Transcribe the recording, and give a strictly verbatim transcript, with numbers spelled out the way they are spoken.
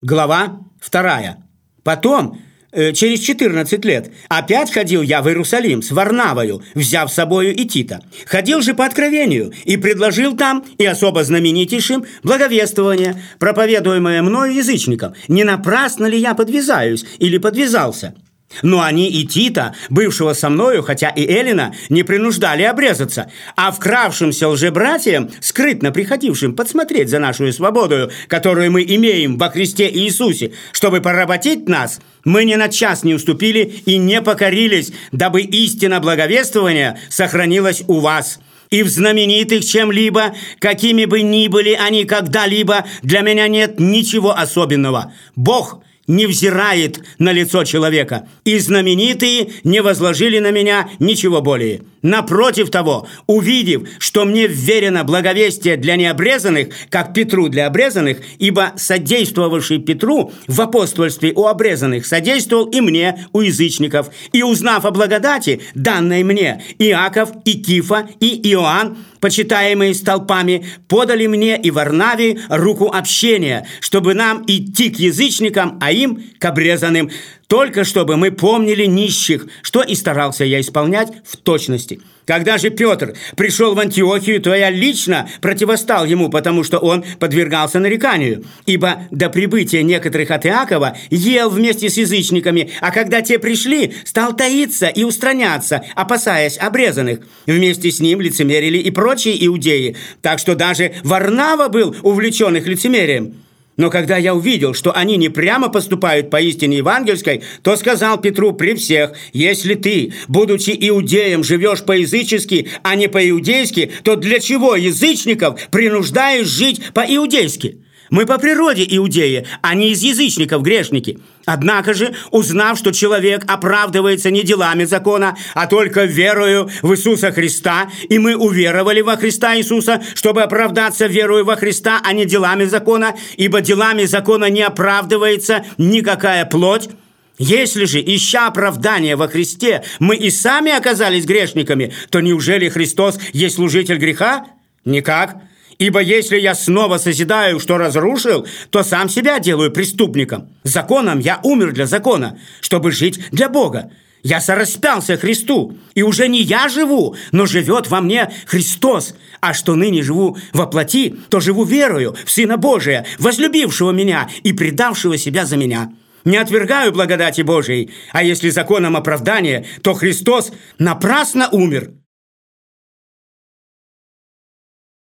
Глава вторая. Потом, э, через четырнадцать лет, опять ходил я в Иерусалим с Варнавою, взяв с собою и Тита. Ходил же по откровению и предложил там, и особо знаменитейшим, благовествование, проповедуемое мною язычникам. Не напрасно ли я подвязаюсь или подвязался? Но они и Тита, бывшего со мною, хотя и Эллина, не принуждали обрезаться, а вкравшимся лжебратьям, скрытно приходившим подсмотреть за нашу свободою, которую мы имеем во Христе Иисусе, чтобы поработить нас, мы ни на час не уступили и не покорились, дабы истина благовествования сохранилась у вас. И в знаменитых чем-либо, какими бы ни были они когда-либо, для меня нет ничего особенного. Бог не взирает на лицо человека, и знаменитые не возложили на меня ничего более. Напротив того, увидев, что мне вверено благовестие для необрезанных, как Петру для обрезанных, ибо содействовавший Петру в апостольстве у обрезанных содействовал и мне у язычников, и узнав о благодати, данной мне, Иаков, и Кифа, и Иоанн, почитаемые столпами, подали мне и Варнаве руку общения, чтобы нам идти к язычникам, а им к обрезанным, только чтобы мы помнили нищих, что и старался я исполнять в точности. Когда же Петр пришел в Антиохию, то я лично противостал ему, потому что он подвергался нареканию. Ибо до прибытия некоторых от Иакова ел вместе с язычниками, а когда те пришли, стал таиться и устраняться, опасаясь обрезанных. Вместе с ним лицемерили и прочие иудеи, так что даже Варнава был увлечен их лицемерием. Но когда я увидел, что они не прямо поступают по истине евангельской, то сказал Петру при всех: если ты, будучи иудеем, живешь по-язычески, а не по-иудейски, то для чего язычников принуждаешь жить по-иудейски? Мы по природе иудеи, а не из язычников грешники. Однако же, узнав, что человек оправдывается не делами закона, а только верою в Иисуса Христа, и мы уверовали во Христа Иисуса, чтобы оправдаться верою во Христа, а не делами закона, ибо делами закона не оправдывается никакая плоть. Если же, ища оправдания во Христе, мы и сами оказались грешниками, то неужели Христос есть служитель греха? Никак. Ибо если я снова созидаю, что разрушил, то сам себя делаю преступником. Законом я умер для закона, чтобы жить для Бога. Я сораспялся Христу, и уже не я живу, но живет во мне Христос. А что ныне живу во плоти, то живу верою в Сына Божия, возлюбившего меня и предавшего себя за меня. Не отвергаю благодати Божией, а если законом оправдания, то Христос напрасно умер.